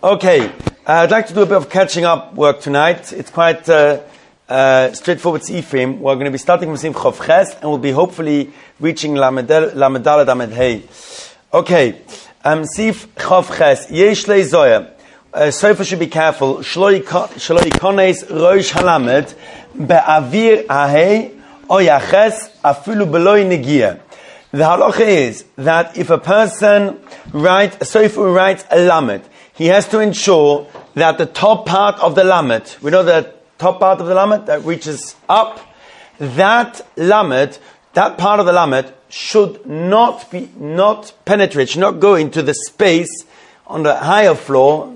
Okay, I'd like to do a bit of catching up work tonight. It's quite straightforward Ephraim. We're going to be starting from Sif Chof Ches, and we'll be hopefully reaching Lamedal Lamed Hey. Okay, Sif Chof Ches. Yesh lei zoya. Sofer should be careful. Shlo yikones roish halamed be'avir ahei o yaches afilu beloi negia. The halacha is that if a person Sofer writes a lamed, he has to ensure that the top part of the lamed, we know the top part of the lamed that reaches up, that lamed, that part of the lamed should not penetrate, should not go into the space on the higher floor,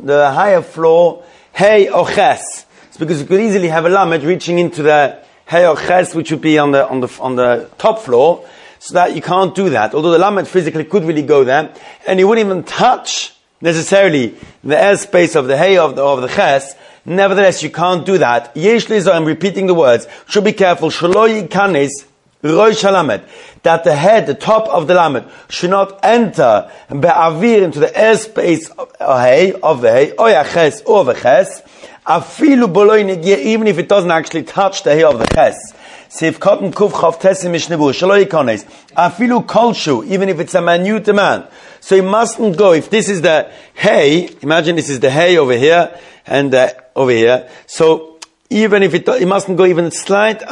hey or ches. It's because you could easily have a lamed reaching into the hey or ches, which would be on the top floor, so that you can't do that. Although the lamed physically could really go there, and you wouldn't even touch necessarily the airspace of the hay of the ches. Nevertheless, you can't do that. Yesh lizo, I'm repeating the words. Should be careful. Shelo yikanes roish halamed, that the head, the top of the lamed, should not enter be'avir into the airspace of the hay, or yaches, or the ches. Afilu boloi negia, even if it doesn't actually touch the hay of the ches. Sif cotton kuf chav tesim mishnebu shelo yikanes afilu kolshu, even if it's a minute amount. So he mustn't go, if this is the hay, imagine this is the hay over here, and over here. So even if it mustn't go even slightly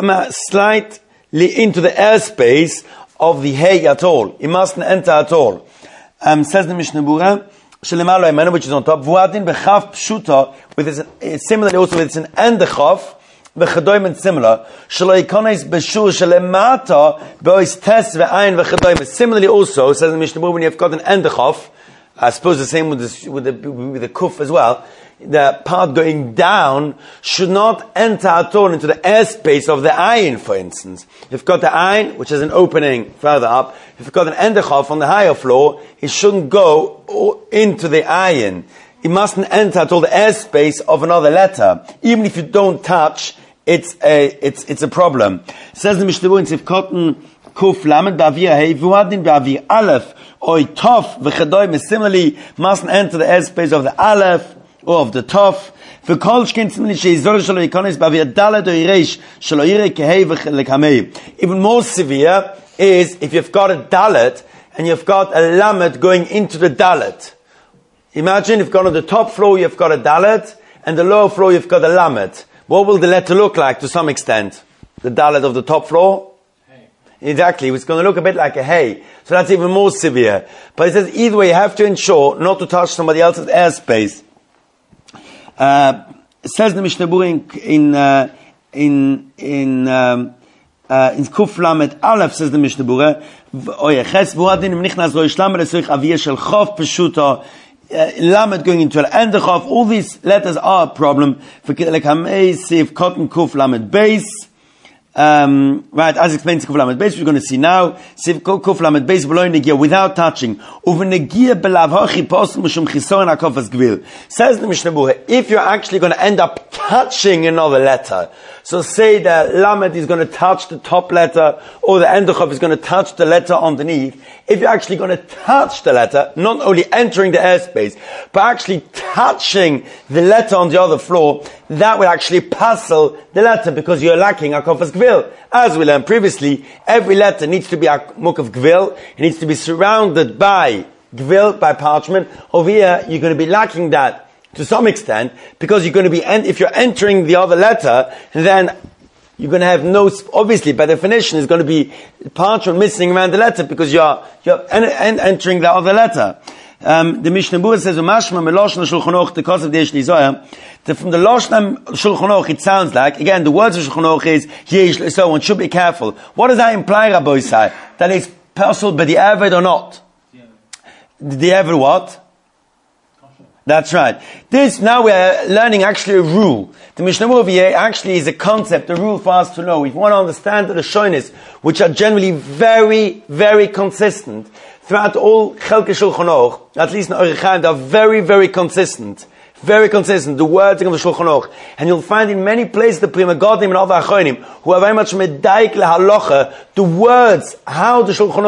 into the airspace of the hay at all. It mustn't enter at all. Says the Mishnah Berurah, Shelemalo Emenu, which is on top, Vuadin b'chav pshuta, similarly also with an endechav, v'chadoyim similar. Shelo yikones b'shur shelemata b'ois tes ve'ayin v'chadoyim. Similarly also, says the Mishnah Berurah, when you've got an endechav, I suppose the same with the kuf as well, the part going down should not enter at all into the airspace of the ayin, for instance. If you've got the ayin, which has an opening further up, if you've got an endechav on the higher floor, it shouldn't go into the ayin. It mustn't enter at all the airspace of another letter. Even if you don't touch, it's a problem. It says the Mishnah Berurah in Sif Cotton Kuf Lamed Ba'avir Hey Vuadin Ba'avir Aleph Oy Tov V'Chadoyim similarly mustn't enter the airspace of the Aleph or of the Tov. V'Kol Shken similarly Sheizor Shelo Yikones Ba'avir Dalet Oy Reish Shelo Yirei Kehei V'Lekamei. Even more severe is if you've got a Dalet and you've got a Lamed going into the Dalet. Imagine you've got on the top floor you've got a Dalet and the lower floor you've got a Lamed. What will the letter look like to some extent? The Dalet of the top floor? Hey. Exactly. It's going to look a bit like a hay. So that's even more severe. But it says either way you have to ensure not to touch somebody else's airspace. It says the Mishnah Berurah in Kuf Lamed Aleph, says the Mishnah Berurah, Oyeches vuadin nichnas lo yishlam lesoich aviyah shel chof peshuto. Lamed going into an endechav, all these letters are a problem. For like Hamei, Sif, Cotton, Kuf, Lamed, Beis. Right, as explained to Kuf, Lamed, Beis, we're going to see now. Sif, Kuf, Lamed, Beis, below negia, without touching. Uve negia belav hachi posum shum chisoren hakofas gvil. Says the Mishnah Berurah, if you're actually going to end up touching another letter, so say the Lamed is going to touch the top letter, or the endechav is going to touch the letter underneath. If you're actually going to touch the letter, not only entering the airspace, but actually touching the letter on the other floor, that will actually puzzle the letter because you're lacking a kofas gvil. As we learned previously, every letter needs to be a muk of gvil. It needs to be surrounded by gvil, by parchment. Over here, you're going to be lacking that to some extent because you're going to be, if you're entering the other letter, then you're going to have no, obviously by definition is going to be parchment missing around the letter because you're entering the other letter. The Mishnah Berurah says, "Umashma meloshna Shulchan Aruch the cause of the Yesh li zoya." From the Loshna Shulchan Aruch, it sounds like, again, the words of Shulchan Aruch is Yesh li, so one should be careful. What does that imply, Rabbi Isai? That it's possible by the Eved or not? The Eved what? That's right. This, now we're learning actually a rule. The Mishnah Berurah over here actually is a concept, a rule for us to know. If we want to understand the Shonis, which are generally very, very consistent, throughout all Chelkei Shulchan Aruch, at least in Orach Chaim, they are very, very consistent. Very consistent, the wording of the Shulchan Aruch. And you'll find in many places the Pri Megadim and other Achronim, who are very much medaik lehalacha, the words, how the Shulchan Aruch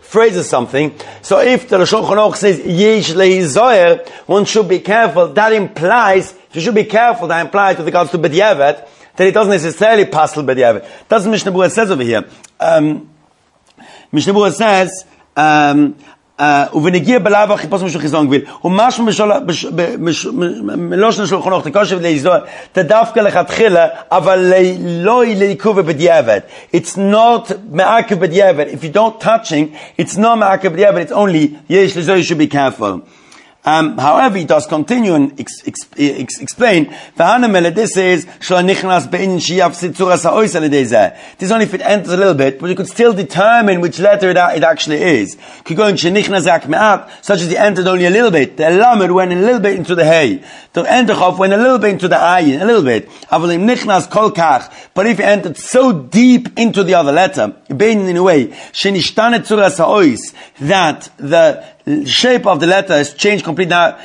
phrases something. So if the Shulchan Aruch says yesh lehizoyer, one should be careful. That implies you should be careful. That implies with regards to b'diavad that it doesn't necessarily pass b'diavad. Doesn't Mishnah Berurah says over here? Mishnah Berurah says. ובנגיע בלאו חיפוש משהו חיזון גביל ומשהו מלושן של חנוך תקושב להיזור תדווקא לכתחילה אבל לא לעיכוב בדיעבד. It's not מעכב בדיעבד. If you don't touching, it's not מעכב בדיעבד, it's only יש לזור, you should be careful. However, he does continue and explain. This is this only if it enters a little bit, but you could still determine which letter it actually is. Such as he entered only a little bit. The lamed went a little bit into the hay. The enterchof went a little bit into the ayin, a little bit. But if he entered so deep into the other letter, in a way, that the shape of the letter has changed completely. Now,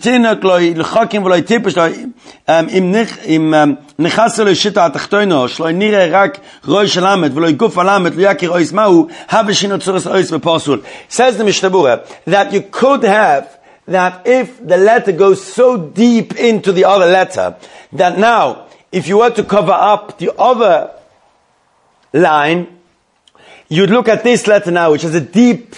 says the Mishnah Berurah that you could have that if the letter goes so deep into the other letter that now if you were to cover up the other line, you'd look at this letter now, which has a deep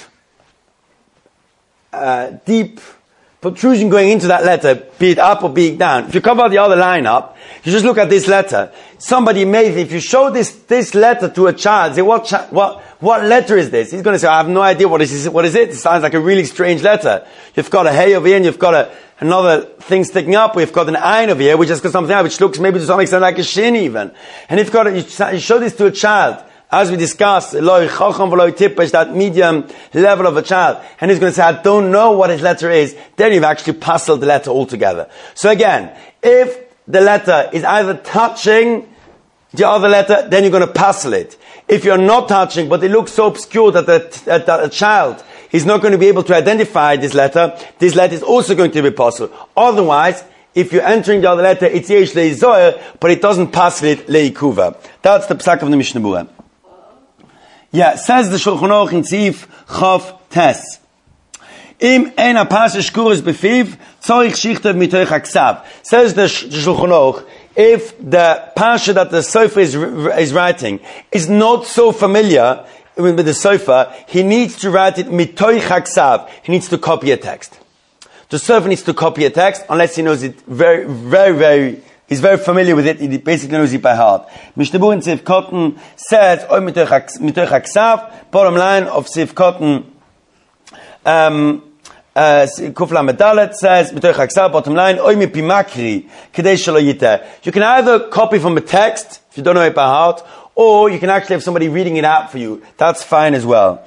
protrusion going into that letter, be it up or be it down. If you cover the other line up, you just look at this letter. Somebody may, if you show this letter to a child, say, what letter is this? He's going to say, I have no idea what is it? It sounds like a really strange letter. You've got a hay over here and you've got another thing sticking up. We've got an ayin over here, which has got something else, which looks maybe to some extent like a shin even. And if you show this to a child, as we discussed, that medium level of a child, and he's going to say, I don't know what his letter is, then you've actually puzzled the letter altogether. So again, if the letter is either touching the other letter, then you're going to puzzle it. If you're not touching, but it looks so obscure that a child is not going to be able to identify this letter is also going to be puzzled. Otherwise, if you're entering the other letter, it's yesh lehizoyer, but it doesn't puzzle it leikuva. That's the psak of the Mishnah Berurah. Yeah, says the Shulchan Aruch in Tzif Chav Tes. Im ein apashe shkuros befiv, tzorich shichtev mitoich haksav. Says the Shulchan Aruch, if the pasha that the sofer is writing is not so familiar with the sofer, he needs to write it mitoich haksav. He needs to copy a text. The sofer needs to copy a text unless he knows it very, very, very. He's very familiar with it. He basically knows it by heart. Mishnah Berurah in Sif Cotton says, "Oy mitoich haksav." Bottom line of Sif Cotton, Kuf Lamed Dalet says, "Mitoich haksav." Bottom line, "Oy mipi makri kedei shelo yiteh." You can either copy from a text if you don't know it by heart, or you can actually have somebody reading it out for you. That's fine as well.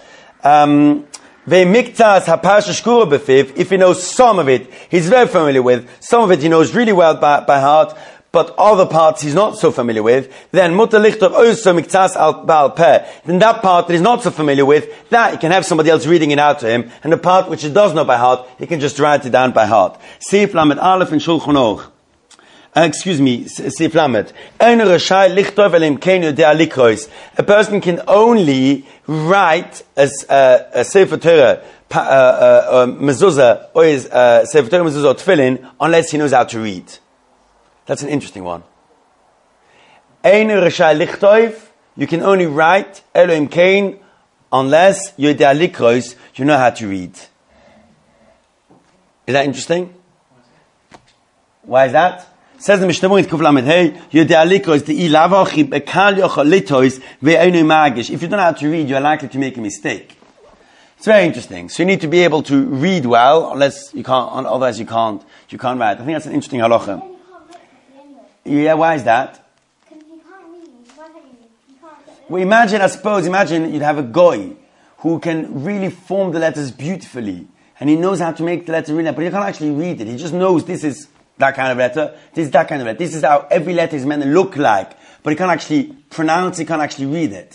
If he knows some of it, he's very familiar with. Some of it he knows really well by heart, but other parts he's not so familiar with. Then mutar lichtov also miktas al ba'al peh. Then that part that he's not so familiar with, that he can have somebody else reading it out to him. And the part which he does know by heart, he can just write it down by heart. Sif Lamed Aleph in Shulchan Aruch. Sif Lamed. A person can only write a Sefer Torah, mezuzah, or Sefer Torah, mezuzah, or tefillin, unless he knows how to read. That's an interesting one. You can only write Elohim Kain unless you know how to read. Is that interesting? Why is that? Says the Mishnah Berurah in Kuf Lamed Hey, Yodealikos the ilavachi bekal yochal litois ve'enu magish. If you don't know how to read, you are likely to make a mistake. It's very interesting. So you need to be able to read well, unless you can't. Otherwise, you can't write. I think that's an interesting halacha. Yeah, why is that? Because you can't read. Why can't you read? You can't. Well, imagine you'd have a goy who can really form the letters beautifully, and he knows how to make the letter really, but he can't actually read it. He just knows this is that kind of letter, this is that kind of letter. This is how every letter is meant to look like. But he can't actually pronounce it, he can't actually read it.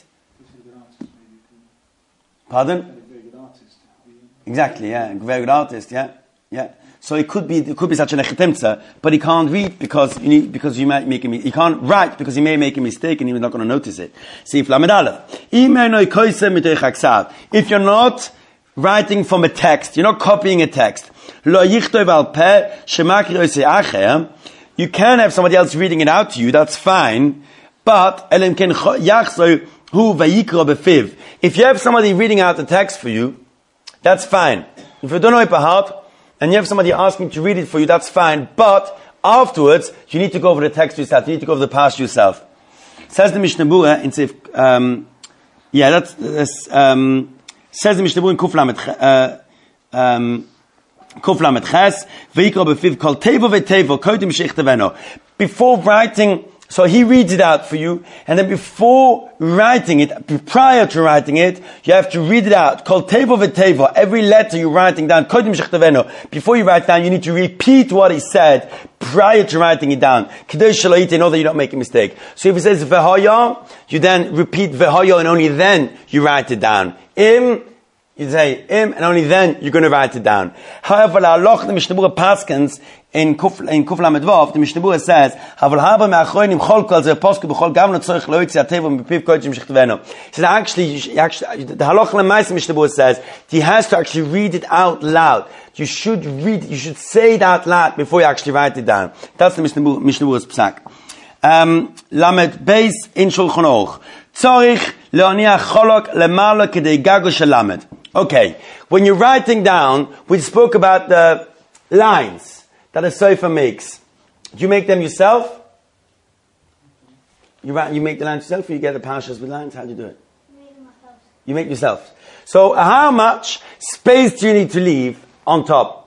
Pardon? Very good artist. Exactly, yeah. Very good artist, yeah. So it could be such an echetemtza, but he can't read because you might make he can't write because he may make a mistake and he's not going to notice it. See, if you're not writing from a text, you're not copying a text. You can have somebody else reading it out to you, that's fine. But if you have somebody reading out the text for you, that's fine. If you don't know it by heart, and you have somebody asking to read it for you, that's fine. But afterwards, you need to go over the text yourself. You need to go over the past yourself. Says the Mishnah Berurah in Sif, says the Mishnah Berurah in Kuf Lamed Ches, V'yikra b'fiv kol tevo v'tevo, kodim shechtaveno. Before writing, so he reads it out for you, and then before writing it, prior to writing it, you have to read it out. Kol tevo v'tevo, every letter you're writing down, kodim shechtaveno. Before you write down, you need to repeat what he said prior to writing it down. K'day shelo in order you don't make a mistake. So if he says v'haya, you then repeat v'haya, and only then you write it down. You say im, and only then you're going to write it down. However, the Mishnah Berurah paskins in Kuf Lamed Vav, the Mishnah Berurah says, "Havel haba me'achronim chol kol ze posku b'chol gavno tzorich lo yitzi atevo mipiv kodesh mishichtaveno." He says, actually, the Halacha L'maaseh Mishnah Berurah says he has to actually read it out loud. You should read, you should say it out loud before you actually write it down. That's the Mishnah Berurah's psak. Lamed Beis in Shulchan Aruch. Tzorich leoniach cholok lemala kedei gago shel lamed. Okay, when you're writing down, we spoke about the lines that a sofer makes. Do you make them yourself? You make the lines yourself, or you get the parshas with lines? How do you do it? You make yourself. So how much space do you need to leave on top?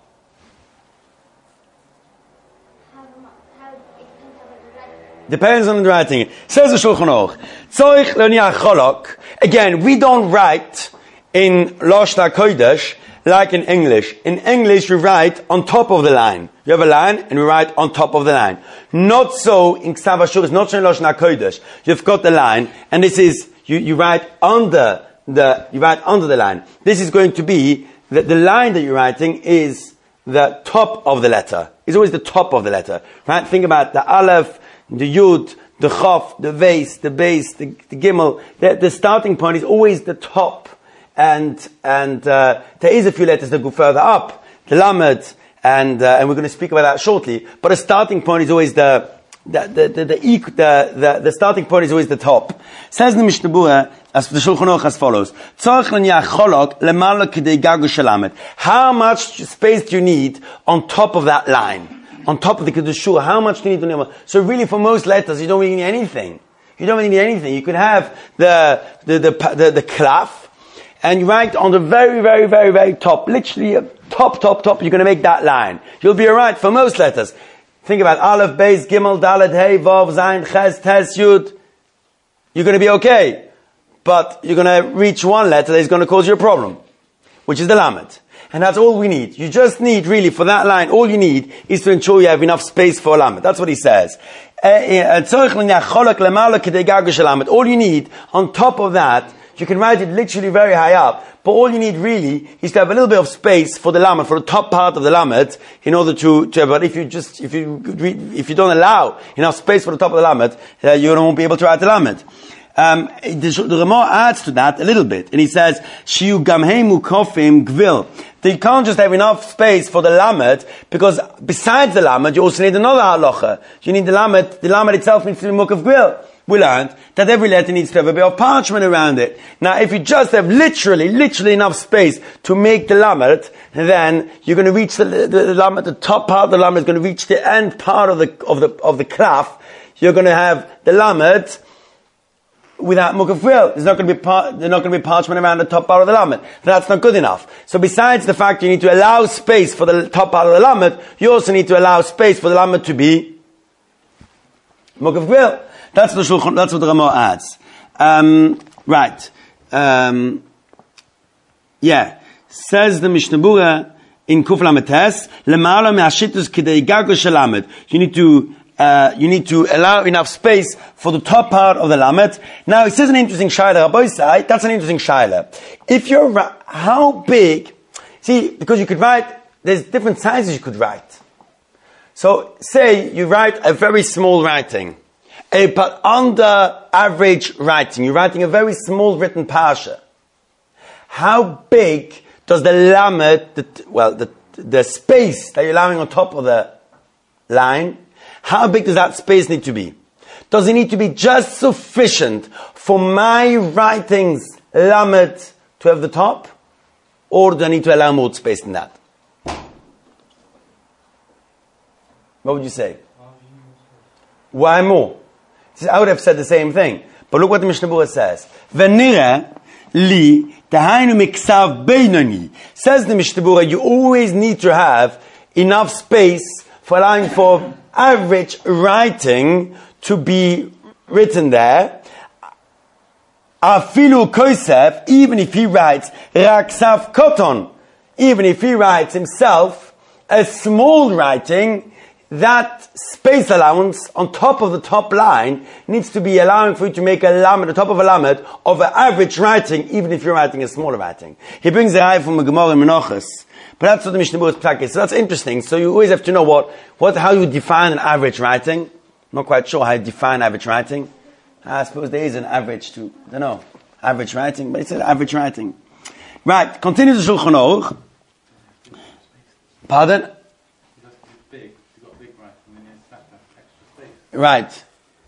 Depends on the writing. Says the Shulchan Aruch. Tzorich leoniach cholok. Again, we don't write in Lashon HaKodesh like in English. In English, we write on top of the line. You have a line, and we write on top of the line. Not so in Ksav HaShur, not so in Lashon HaKodesh. You've got the line, and this is, you write under the line. This is going to be, the line that you're writing is the top of the letter. It's always the top of the letter. Right? Think about the Aleph, the Yud, the Chof, the Veis, the Beis, the Gimel. The starting point is always the top. And there is a few letters that go further up, the Lamed, and we're going to speak about that shortly. But the starting point is always the starting point is always the top. Says the Mishnah Berurah, as the Shulchan Aruch as follows: how much space do you need on top of that line, on top of the Kedushah? How much do you need to know? So really, for most letters, you don't really need anything. You don't really need anything. You could have the klaf. And you write on the very, very, very, very top, literally top, you're going to make that line. You'll be alright for most letters. Think about Aleph, Beis, Gimel, Dalet, Hey, Vav, Zayin, Ches, Tes, Yud. You're going to be okay. But you're going to reach one letter that is going to cause you a problem, which is the Lamed. And that's all we need. You just need, really, for that line, all you need is to ensure you have enough space for a Lamed. That's what he says. All you need, on top of that, you can write it literally very high up, but all you need really is to have a little bit of space for the lamed, for the top part of the lamed, in order to but if you don't allow enough space for the top of the lamed, you won't be able to write the lamed. The Ramah adds to that a little bit, and he says, Shiu gamheimu kofim gvil. You can't just have enough space for the lamed, because besides the lamed, you also need another halacha. You need the lamed itself needs to be muk of gvil. We learned that every letter needs to have a bit of parchment around it. Now, if you just have literally enough space to make the lamed, then you're going to reach the lamed, the top part of the lamed is going to reach the end part of the klaf. You're going to have the lamed without muk of gvil. There's not going to be parchment around the top part of the lamed. That's not good enough. So besides the fact you need to allow space for the top part of the lamed, you also need to allow space for the lamed to be muk of gvil. That's what the Ramah adds. Right. Says the Mishnah Berurah in Kuf Lamed Tes, Lemala me'ashitus kidei gago shel lamed. You need to allow enough space for the top part of the lamed. Now, it says an interesting shaila. Rabbi Sai, that's an interesting shaila. How big? See, because you could write there's different sizes you could write. So, say you write a very small writing, but under average writing, you're writing a very small written parsha. How big does the lamed, the space that you're allowing on top of the line, how big does that space need to be? Does it need to be just sufficient for my writing's lamed to have the top? Or do I need to allow more space than that? What would you say? Why more? I would have said the same thing. But look what the Mishnah Berurah says. V'nira li tahainu miksav beinoni. Says the Mishnah Berurah, you always need to have enough space for allowing for average writing to be written there. Afilu Kosef, even if he writes Raksav Koton, even if he writes himself a small writing, that space allowance on top of the top line needs to be allowing for you to make a lamed, the top of a lamed, of an average writing, even if you're writing a smaller writing. He brings a raya from a Gemara in Menachos. But that's what the Mishnah Berurah's psak is. So that's interesting. So you always have to know how you define an average writing. I'm not quite sure how you define average writing. I suppose there is an average to, I don't know, average writing, but it's an average writing. Right, continue the Shulchan Aruch. Pardon? You've got a big writing, and then you have extra space. Right.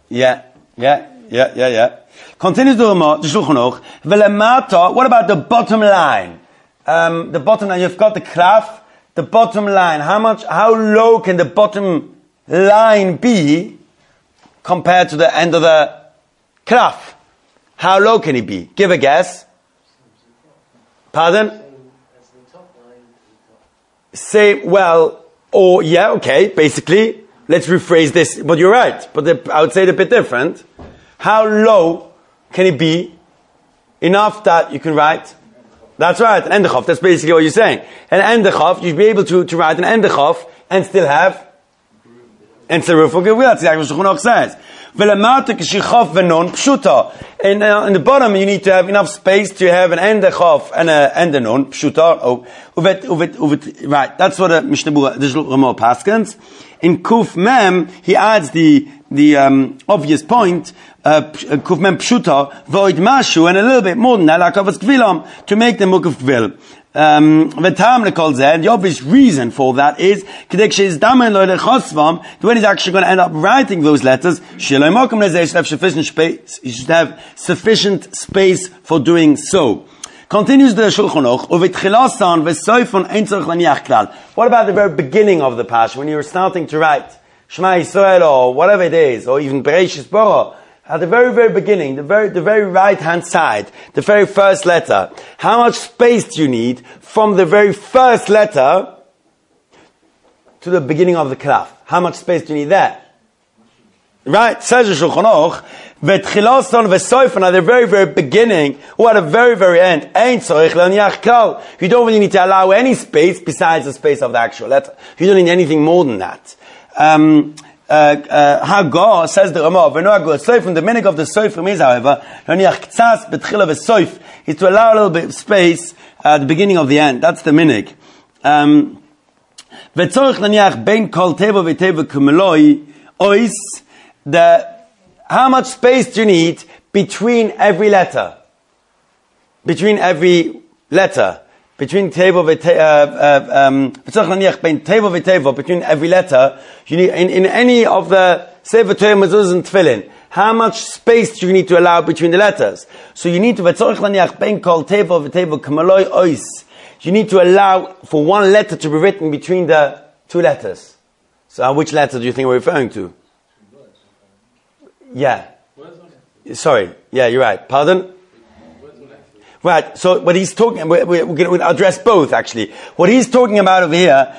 Yeah. Continues the Shulchan Aruch. Velemata, what about the bottom line? The bottom line, you've got the klaf, the bottom line. How low can the bottom line be compared to the end of the klaf? How low can it be? Give a guess. Pardon? Say, basically. Let's rephrase this. But you're right. But I would say it a bit different. How low can it be enough that you can write? That's right, an endechov. That's basically what you're saying. An endechov, you'd be able to write an endechov and still have and still roof. That's exactly what Shulchan Aruch says. In the bottom, you need to have enough space to have an endechov and an endenon, pshuta. Right, that's what the Mishnah Berurah, the Shulchan Aruch paskins. In Kuf Mem, he adds the obvious point, Kuf Mem pshuta, void mashu, and a little bit more than that, like avos kvilam, to make the muk of kvil. The obvious reason for that is when he's actually going to end up writing those letters, he should have sufficient space for doing so. Continues the Shulchan Aruch. What about the very beginning of the Parsha, when you're starting to write Shema Yisrael or whatever it is, or even Bereshis Bara? At the very, very beginning, the very right-hand side, the very first letter, how much space do you need from the very first letter to the beginning of the klaf? How much space do you need there? Right, says the Shulchan Aruch, v'tchilason v'soifon, at the very, very beginning, or at the very, very end, ein tzorich l'niach klal. You don't really need to allow any space besides the space of the actual letter. You don't need anything more than that. Hagar, says the Ramah, from the minig of the soifrim is, however, is to allow a little bit of space at the beginning of the end. That's the minig. How much space do you need between every letter? Between every letter. Between between every letter, you need, in any of the Sefer Torah, Mezuzah, and Tefillin, how much space do you need to allow between the letters? So you need to, you need to allow for one letter to be written between the two letters. So which letter do you think we're referring to? Yeah. Sorry. Yeah, you're right. Pardon? Right, so what he's talking, we're going to address both actually. What he's talking about over here,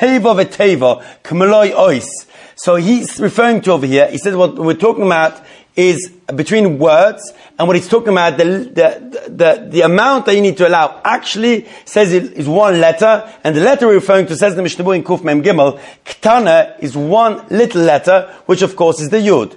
so he's referring to over here, he says what we're talking about is between words, and what he's talking about, the amount that you need to allow actually says it is one letter, and the letter we're referring to, says the Mishnah Berurah in Kuf Mem Gimel, Ktana is one little letter, which of course is the Yud.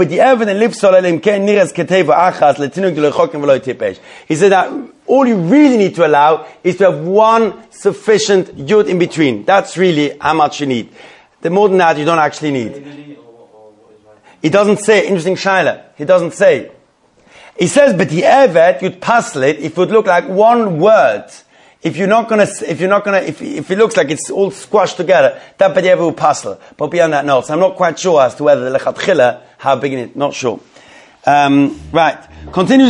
He said that all you really need to allow is to have one sufficient Yud in between. That's really how much you need. The more than that, you don't actually need. He doesn't say, interesting Shaila, he doesn't say. He says, but the Evet, you'd puzzle it if it would look like one word. If it looks like it's all squashed together, that B'di'evet will puzzle. But beyond that, no. So I'm not quite sure as to whether the Lechatchila, how big in it, not sure. Right. Continues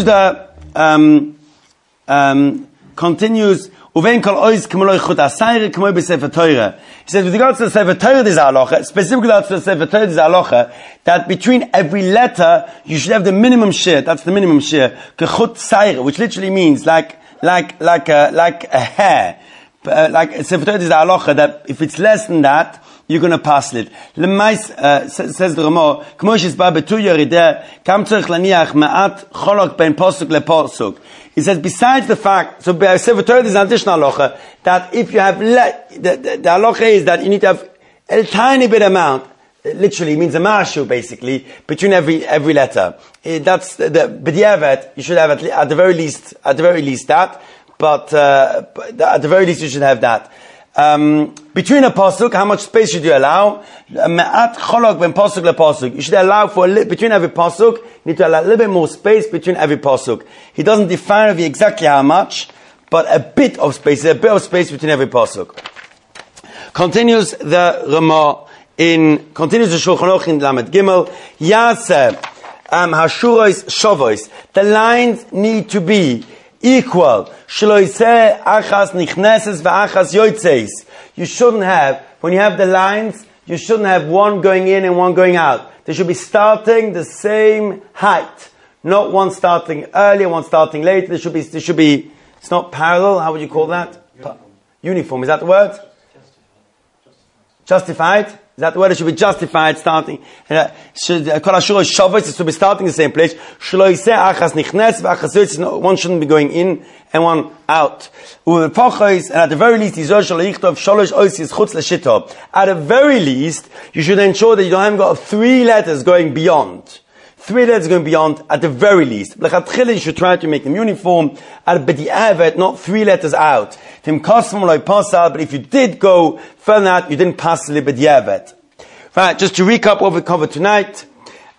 Uvein kol ois k'moloi chut asayre k'moi b'sefer Torah. He says, with regards to the Sefer Torah, there's a halacha, specifically to the Sefer Torah, there's a halacha, that between every letter, you should have the minimum share, that's the minimum share, k'chut sayre, which literally means like a hair. Like Sefer Torah, there's a halacha that if it's less than that, you're going to pass it. Says the Ramah, k'mo shesbar betu yorideh, kam tzorich laniach ma'at cholok ben posuk leposuk. He says, besides the fact, so by Sefer Torah there's an additional halacha, that if you have, the halacha is that you need to have a tiny bit amount, literally means a marshu basically, between every letter. That's the b'di'evet, you should have at the very least that, but at the very least you should have that. Between a pasuk, how much space should you allow? Me'at cholok ben pasuk le pasuk. You should allow between every pasuk, you need to allow a little bit more space between every pasuk. He doesn't define of you exactly how much, but a bit of space between every pasuk. Continues the Ramah continues the Shulchan Aruch in Lamed Gimel, Yaseh, Hashuros Shavos. The lines need to be equal. Shloiseh achas nichneses v'achas yoitzeis. You shouldn't have, when you have the lines, you shouldn't have one going in and one going out. They should be starting the same height. Not one starting earlier, one starting later. They should be, it's not parallel, how would you call that? Uniform, is that the word? Justified? Is that the word? It should be justified starting. It should be starting the same place. One shouldn't be going in and one out. And at the very least, at the very least, you should ensure that you haven't got 3 letters going beyond. 3 letters going beyond, at the very least. You should try to make them uniform. At b'di'evet, not 3 letters out. But if you did go further out, you didn't pass the b'di'evet. Right, just to recap what we covered tonight.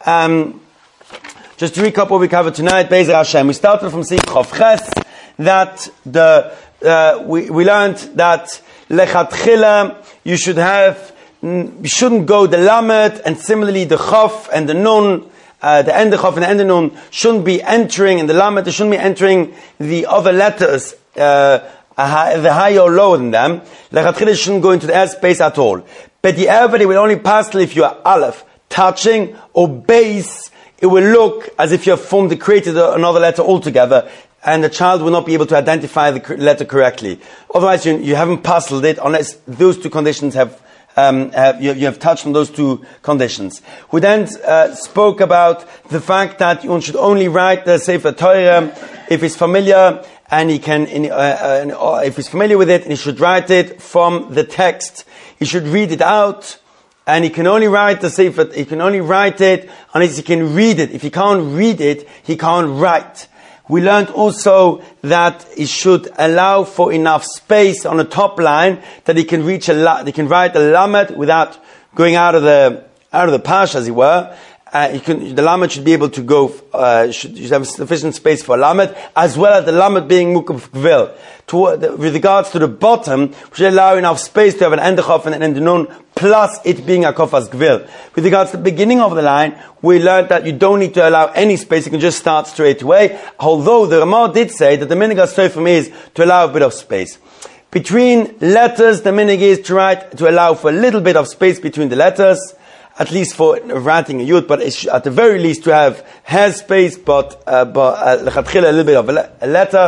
Be'ezer Hashem. We started from Seif Chof Ches, that we learned that lechatchila, you shouldn't go the lamed, and similarly the chof and the nun, the end of chof and the end of nun shouldn't be entering in the lamed, they shouldn't be entering the other letters, the higher or lower than them. Lechatchila shouldn't go into the air space at all. But the average will only pass if you are aleph, touching, or base, it will look as if you have created another letter altogether, and the child will not be able to identify the letter correctly. Otherwise, you haven't puzzled it unless those 2 conditions you have touched on those 2 conditions. We then spoke about the fact that one should only write the Sefer Torah if he's familiar, and he can, if he's familiar with it, and he should write it from the text. He should read it out, and he can only write the Sefer. He can only write it unless he can read it. If he can't read it, he can't write. We learned also that he should allow for enough space on the top line that he can write the lamed without going out of the pash, as it were. The lamed should be able to go, should have sufficient space for lamed, as well as the lamed being mukaf gvil. With regards to the bottom, we should allow enough space to have an endechof and an endenun, plus it being a kofas gvil. With regards to the beginning of the line, we learned that you don't need to allow any space, you can just start straight away, although the Ramah did say that the minig ha-sofim is to allow a bit of space. Between letters, the minig is to allow for a little bit of space between the letters, at least for writing a yud, but it's at the very least to have hair space, but lechatchila a little bit of a letter.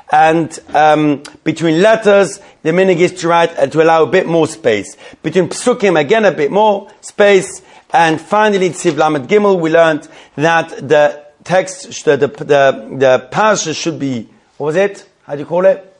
And between letters, the minig is to write to allow a bit more space. Between psukim, again a bit more space. And finally, Tziv Lamed Gimel, we learned that the text, the parsha should be, what was it? How do you call it?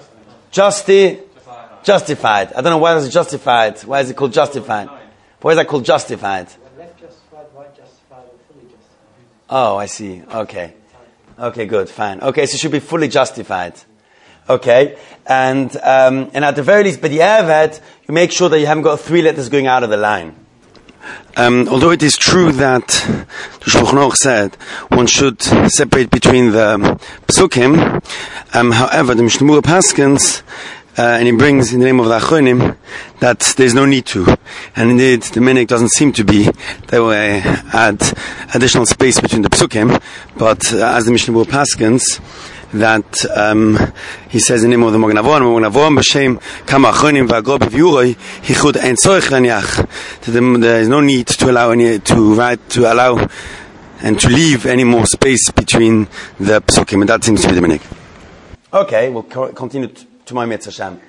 Justified. I don't know why is it justified. Why is it called justified? Why is that called justified? Left justified, right justified, or fully justified. Oh, I see. Okay. Okay, good, fine. Okay, so it should be fully justified. Okay, and at the very least, by the Eved, you make sure that you haven't got 3 letters going out of the line. Although it is true that the Shulchan Aruch said one should separate between the psukim, however, the Mishnah Berurah paskins, and he brings in the name of the Achronim that there's no need to. And indeed, the minig doesn't seem to be. They will add additional space between the psukim, but as the Mishnah Berurah paskins, that he says in the name of the Magen Avraham b'shem kama achronim v'agro b'v'yuroi hichud ein tzorich l'niach. There is no need to allow and to leave any more space between the psukim, and that seems to be the minig. Okay, we'll continue tomorrow, Mitzvah Hashem.